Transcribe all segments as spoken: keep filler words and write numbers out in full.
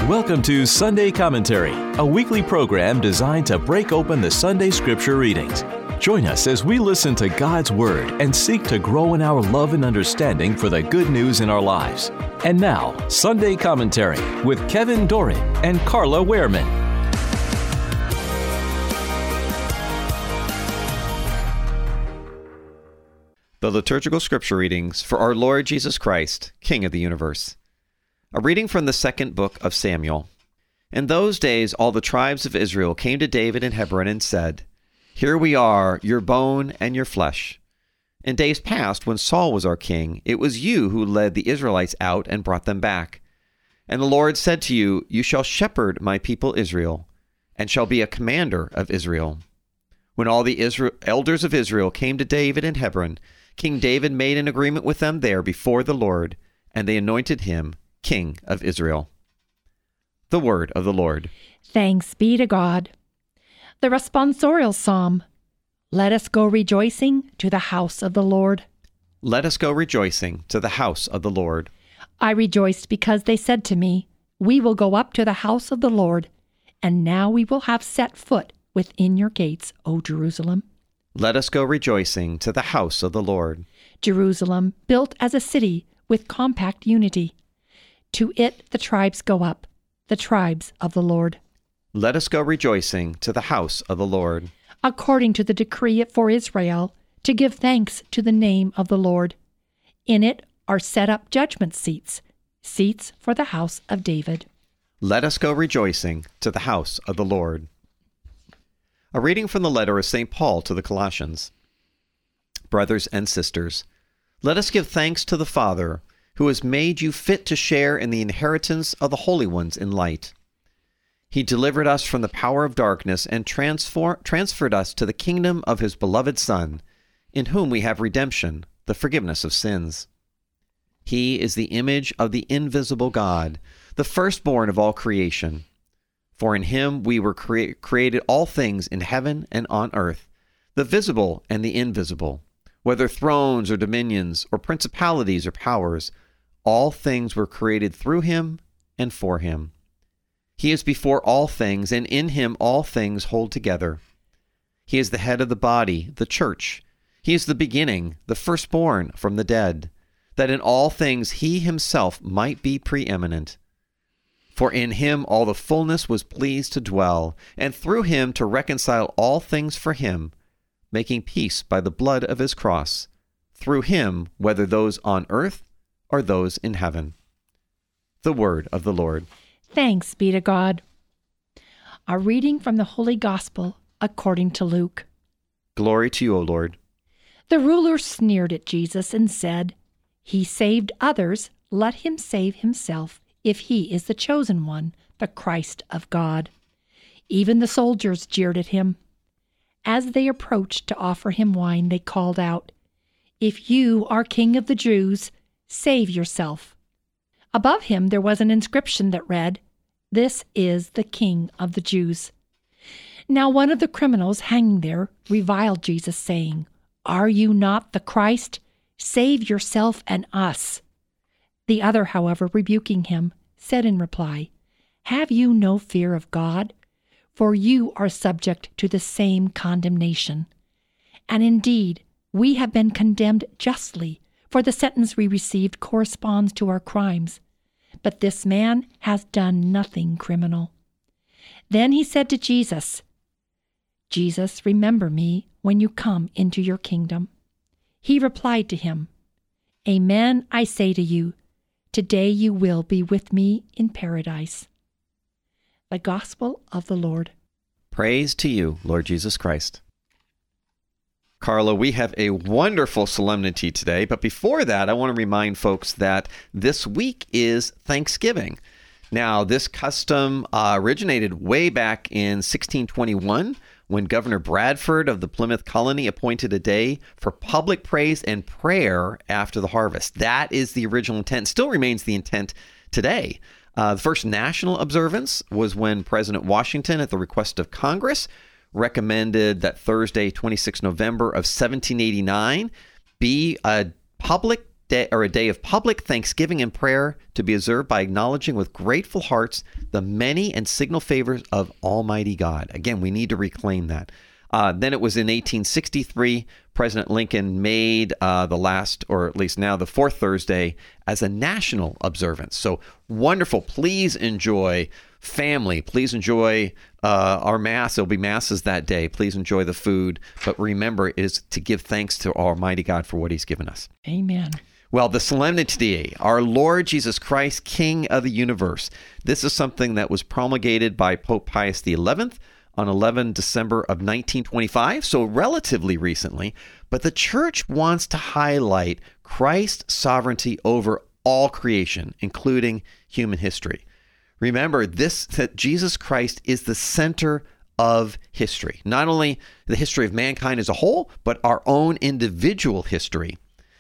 Welcome to Sunday Commentary, a weekly program designed to break open the Sunday Scripture readings. Join us as we listen to God's Word and seek to grow in our love and understanding for the good news in our lives. And now, Sunday Commentary with Kevin Doran and Carla Wehrman. The liturgical scripture readings for our Lord Jesus Christ, King of the universe. A reading from the second book of Samuel. In those days all the tribes of Israel came to David in Hebron and said, "Here we are, your bone and your flesh. In days past, when Saul was our king, it was you who led the Israelites out and brought them back. And the Lord said to you, You shall shepherd my people Israel, and shall be a commander of Israel." When all the Israel, elders of Israel came to David in Hebron, King David made an agreement with them there before the Lord, and they anointed him King of Israel. The word of the Lord. Thanks be to God. The responsorial psalm. Let us go rejoicing to the house of the Lord. Let us go rejoicing to the house of the Lord. I rejoiced because they said to me, We will go up to the house of the Lord, and now we will have set foot within your gates, O Jerusalem. Let us go rejoicing to the house of the Lord. Jerusalem, built as a city with compact unity. To it the tribes go up, the tribes of the Lord. Let us go rejoicing to the house of the Lord. According to the decree for Israel, to give thanks to the name of the Lord. In it are set up judgment seats, seats for the house of David. Let us go rejoicing to the house of the Lord. A reading from the letter of Saint Paul to the Colossians. Brothers and sisters, let us give thanks to the Father, who has made you fit to share in the inheritance of the holy ones in light. He delivered us from the power of darkness and transfer- transferred us to the kingdom of his beloved Son, in whom we have redemption, the forgiveness of sins. He is the image of the invisible God, the firstborn of all creation. For in him we were crea- created all things in heaven and on earth, the visible and the invisible, whether thrones or dominions or principalities or powers. All things were created through him and for him. He is before all things, and in him all things hold together. He is the head of the body, the church. He is the beginning, the firstborn from the dead, that in all things he himself might be preeminent. For in him all the fullness was pleased to dwell, and through him to reconcile all things for him, making peace by the blood of his cross, through him, whether those on earth or those in heaven. The word of the Lord. Thanks be to God. A reading from the Holy Gospel according to Luke. Glory to you, O Lord. The ruler sneered at Jesus and said, He saved others, let him save himself, if he is the chosen one, the Christ of God. Even the soldiers jeered at him. As they approached to offer him wine, they called out, If you are King of the Jews, save yourself. Above him there was an inscription that read, This is the King of the Jews. Now one of the criminals hanging there reviled Jesus, saying, Are you not the Christ? Save yourself and us. The other, however, rebuking him, said in reply, Have you no fear of God? For you are subject to the same condemnation. And indeed, we have been condemned justly, for the sentence we received corresponds to our crimes. But this man has done nothing criminal. Then he said to Jesus, Jesus, remember me when you come into your kingdom. He replied to him, Amen, I say to you, today you will be with me in paradise. The Gospel of the Lord. Praise to you, Lord Jesus Christ. Carla, we have a wonderful solemnity today, but before that, I want to remind folks that this week is Thanksgiving. Now, this custom uh, originated way back in sixteen twenty-one, when Governor Bradford of the Plymouth Colony appointed a day for public praise and prayer after the harvest. That is the original intent, still remains the intent today. Uh, the first national observance was when President Washington, at the request of Congress, recommended that Thursday, twenty-sixth of November of seventeen eighty-nine, be a public day, or a day of public thanksgiving and prayer to be observed by acknowledging with grateful hearts the many and signal favors of Almighty God. Again, we need to reclaim that. Uh, then it was in eighteen sixty-three, President Lincoln made uh, the last, or at least now the fourth Thursday, as a national observance. So wonderful. Please enjoy family. Please enjoy uh, our Mass. There'll be Masses that day. Please enjoy the food. But remember, it is to give thanks to Almighty God for what He's given us. Amen. Well, the solemnity, our Lord Jesus Christ, King of the universe. This is something that was promulgated by Pope Pius the eleventh on the eleventh of December of nineteen twenty-five, so relatively recently. But the Church wants to highlight Christ's sovereignty over all creation, including human history. Remember this, that Jesus Christ is the center of history, not only the history of mankind as a whole, but our own individual history.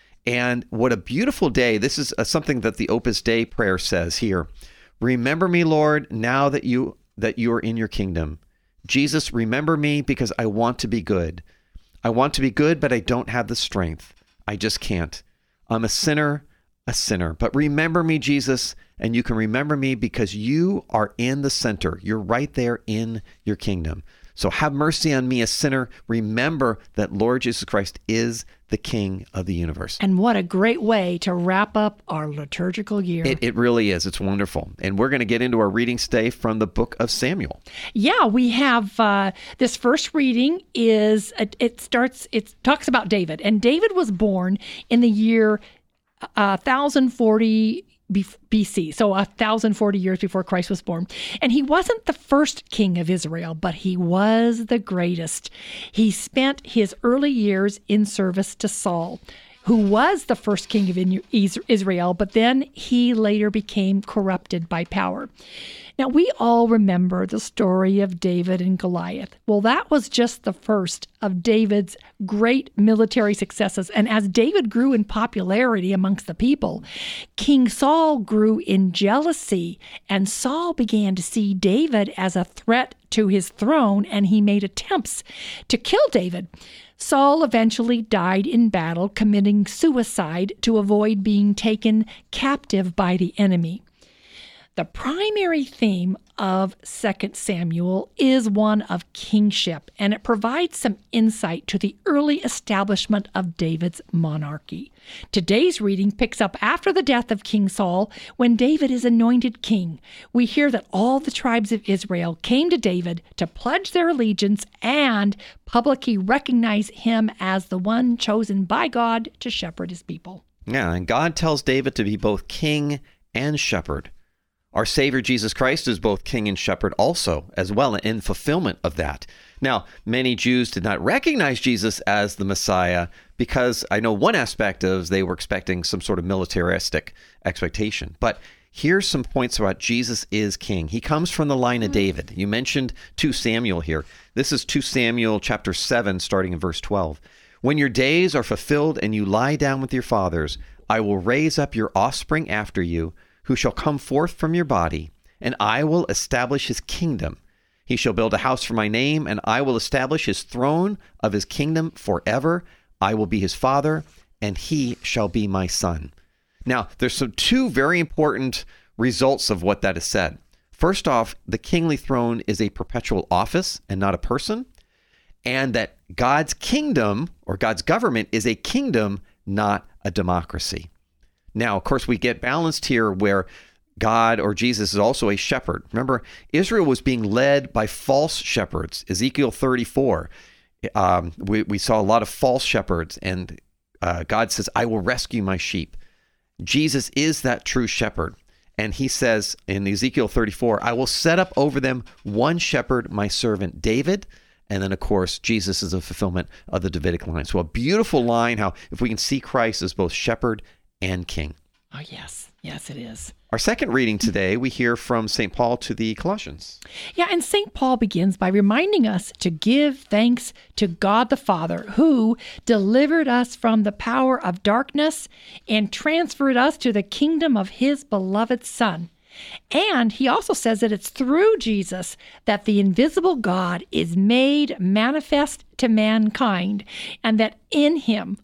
And what a beautiful day. This is uh, something that the Opus Dei prayer says here. Remember me, Lord, now that you that you are in your kingdom. Jesus, remember me because I want to be good. I want to be good, but I don't have the strength. I just can't. I'm a sinner, a sinner. But remember me, Jesus, and you can remember me because you are in the center. You're right there in your kingdom. So have mercy on me, a sinner. Remember that Lord Jesus Christ is the King of the universe. And what a great way to wrap up our liturgical year. It, it really is. It's wonderful. And we're going to get into our readings today from the book of Samuel. Yeah, we have uh, this first reading is, uh, it starts, it talks about David. And David was born in the year uh, one thousand forty B C, so one thousand forty years before Christ was born. And he wasn't the first king of Israel, but he was the greatest. He spent his early years in service to Saul, who was the first king of Israel, but then he later became corrupted by power. Now, we all remember the story of David and Goliath. Well, that was just the first of David's great military successes. And as David grew in popularity amongst the people, King Saul grew in jealousy, and Saul began to see David as a threat to his throne, and he made attempts to kill David. Saul eventually died in battle, committing suicide to avoid being taken captive by the enemy. The primary theme of Second Samuel is one of kingship, and it provides some insight to the early establishment of David's monarchy. Today's reading picks up after the death of King Saul, when David is anointed king. We hear that all the tribes of Israel came to David to pledge their allegiance and publicly recognize him as the one chosen by God to shepherd his people. Yeah, and God tells David to be both king and shepherd. Our Savior Jesus Christ is both king and shepherd also, as well, in fulfillment of that. Now, many Jews did not recognize Jesus as the Messiah because I know one aspect is they were expecting some sort of militaristic expectation. But here's some points about Jesus is king. He comes from the line of David. You mentioned Second Samuel here. This is Second Samuel chapter seven, starting in verse twelve. When your days are fulfilled and you lie down with your fathers, I will raise up your offspring after you, who shall come forth from your body, and I will establish his kingdom. He shall build a house for my name, and I will establish his throne of his kingdom forever. I will be his father, and he shall be my son. Now, there's some two very important results of what that is said. First off, the kingly throne is a perpetual office and not a person, and that God's kingdom or God's government is a kingdom, not a democracy. Now, of course, we get balanced here where God or Jesus is also a shepherd. Remember, Israel was being led by false shepherds. Ezekiel thirty-four, um, we, we saw a lot of false shepherds, and uh, God says, I will rescue my sheep. Jesus is that true shepherd. And he says in Ezekiel thirty-four, I will set up over them one shepherd, my servant David. And then, of course, Jesus is a fulfillment of the Davidic line. So a beautiful line, how if we can see Christ as both shepherd and king. Oh, yes. Yes, it is. Our second reading today, we hear from Saint Paul to the Colossians. Yeah, and Saint Paul begins by reminding us to give thanks to God the Father, who delivered us from the power of darkness and transferred us to the kingdom of his beloved Son. And he also says that it's through Jesus that the invisible God is made manifest to mankind, and that in him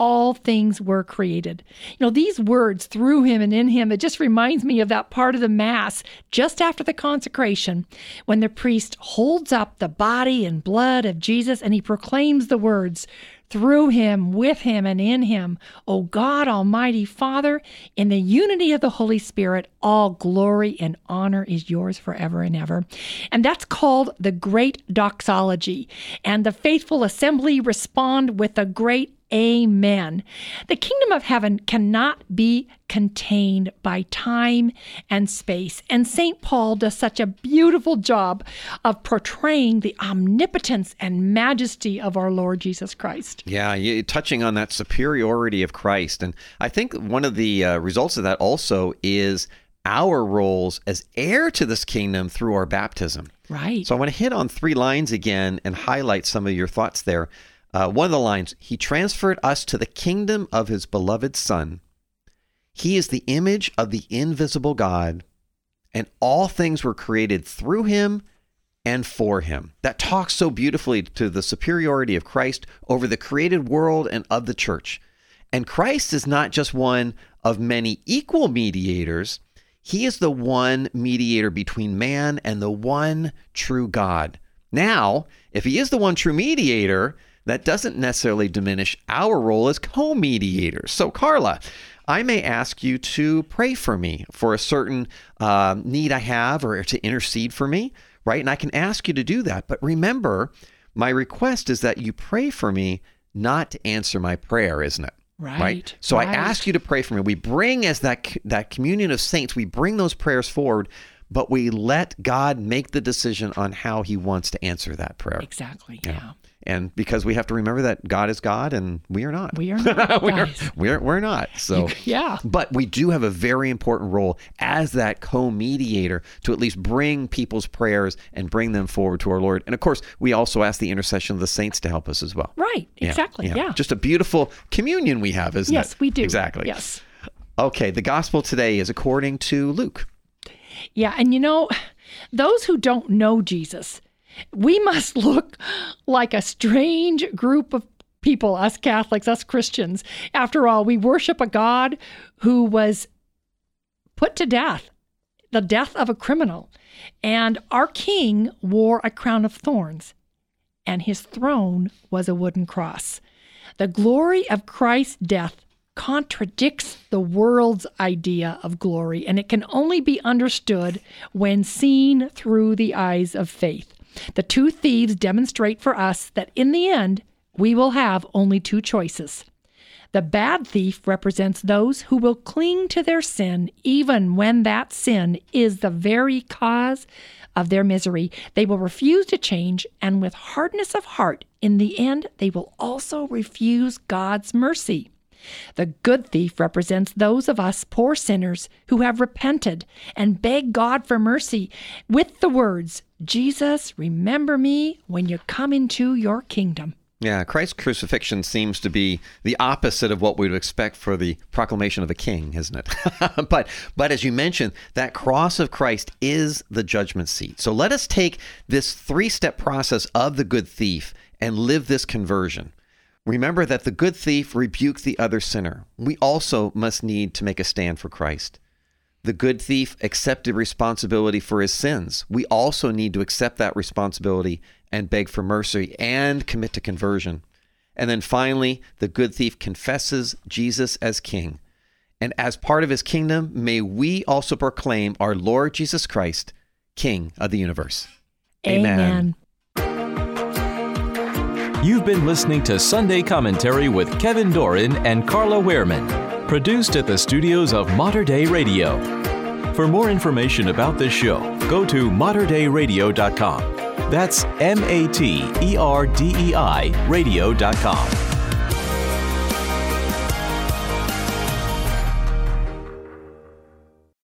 all things were created. You know, these words, through him and in him, it just reminds me of that part of the Mass just after the consecration when the priest holds up the body and blood of Jesus and he proclaims the words, through him, with him, and in him, O God, Almighty Father, in the unity of the Holy Spirit, all glory and honor is yours forever and ever. And that's called the Great Doxology. And the faithful assembly respond with a great Amen. The kingdom of heaven cannot be contained by time and space. And Saint Paul does such a beautiful job of portraying the omnipotence and majesty of our Lord Jesus Christ. Yeah, you're touching on that superiority of Christ. And I think one of the uh, results of that also is our roles as heir to this kingdom through our baptism. Right. So I want to hit on three lines again and highlight some of your thoughts there. Uh, one of the lines, he transferred us to the kingdom of his beloved Son. He is the image of the invisible God, and all things were created through him and for him. That talks so beautifully to the superiority of Christ over the created world and of the church. And Christ is not just one of many equal mediators. He is the one mediator between man and the one true God. Now, if he is the one true mediator, that doesn't necessarily diminish our role as co-mediators. So, Carla, I may ask you to pray for me for a certain uh, need I have or to intercede for me, right? And I can ask you to do that. But remember, my request is that you pray for me, not to answer my prayer, isn't it? Right. Right. So right. I ask you to pray for me. We bring, as that that communion of saints, we bring those prayers forward, but we let God make the decision on how he wants to answer that prayer. Exactly. Yeah. yeah. And because we have to remember that God is God and we are not. We are not. we're, we're, we're not. So, yeah. But we do have a very important role as that co-mediator to at least bring people's prayers and bring them forward to our Lord. And of course, we also ask the intercession of the saints to help us as well. Right. Exactly. Yeah. yeah. Just a beautiful communion we have, isn't yes, it? Yes, we do. Exactly. Yes. Okay. The gospel today is according to Luke. Yeah. And you know, those who don't know Jesus, we must look like a strange group of people, us Catholics, us Christians. After all, we worship a God who was put to death, the death of a criminal. And our king wore a crown of thorns, and his throne was a wooden cross. The glory of Christ's death contradicts the world's idea of glory, and it can only be understood when seen through the eyes of faith. The two thieves demonstrate for us that in the end, we will have only two choices. The bad thief represents those who will cling to their sin even when that sin is the very cause of their misery. They will refuse to change, and with hardness of heart, in the end, they will also refuse God's mercy. The good thief represents those of us poor sinners who have repented and beg God for mercy with the words, Jesus, remember me when you come into your kingdom. Yeah, Christ's crucifixion seems to be the opposite of what we would expect for the proclamation of a king, isn't it? but but as you mentioned, that cross of Christ is the judgment seat. So let us take this three-step process of the good thief and live this conversion. Remember that the good thief rebuked the other sinner. We also must need to make a stand for Christ. The good thief accepted responsibility for his sins. We also need to accept that responsibility and beg for mercy and commit to conversion. And then finally, the good thief confesses Jesus as King. And as part of his kingdom, may we also proclaim our Lord Jesus Christ, King of the universe. Amen. Amen. You've been listening to Sunday Commentary with Kevin Doran and Carla Wehrman, produced at the studios of Mater Dei Radio. For more information about this show, go to mater dei radio dot com. That's M A T E R D E I radio dot com.